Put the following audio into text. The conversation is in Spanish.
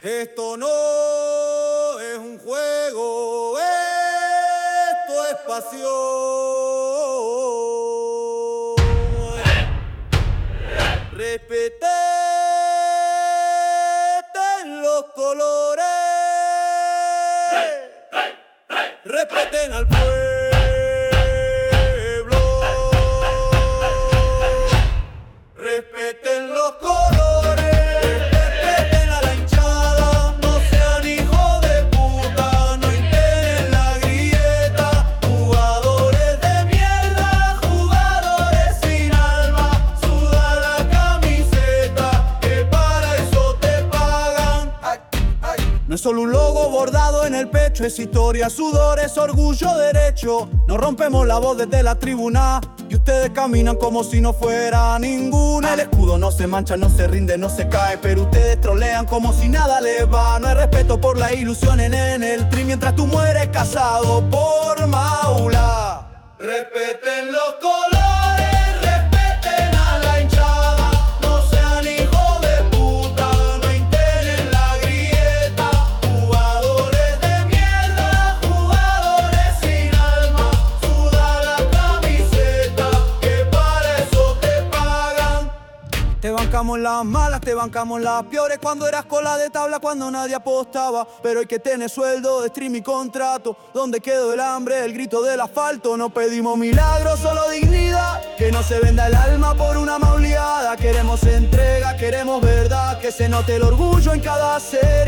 Esto no es un juego, esto es pasión. Respeten los colores, respeten al pueblo, respeten los colores. No es solo un logo bordado en el pecho, es historia, sudor, es orgullo, derecho. No rompemos la voz desde la tribuna y ustedes caminan como si no fuera ninguna. El escudo no se mancha, no se rinde, no se cae, pero ustedes trolean como si nada les va. No hay respeto por la ilusión en el tri mientras tú mueres casado por Maula. Respeten los colores. Te bancamos las malas, te bancamos las peores. Cuando eras cola de tabla, cuando nadie apostaba. Pero hay que tener sueldo de stream y contrato. ¿Dónde quedó el hambre, el grito del asfalto? No pedimos milagros, solo dignidad. Que no se venda el alma por una mauleada. Queremos entrega, queremos verdad. Que se note el orgullo en cada ser.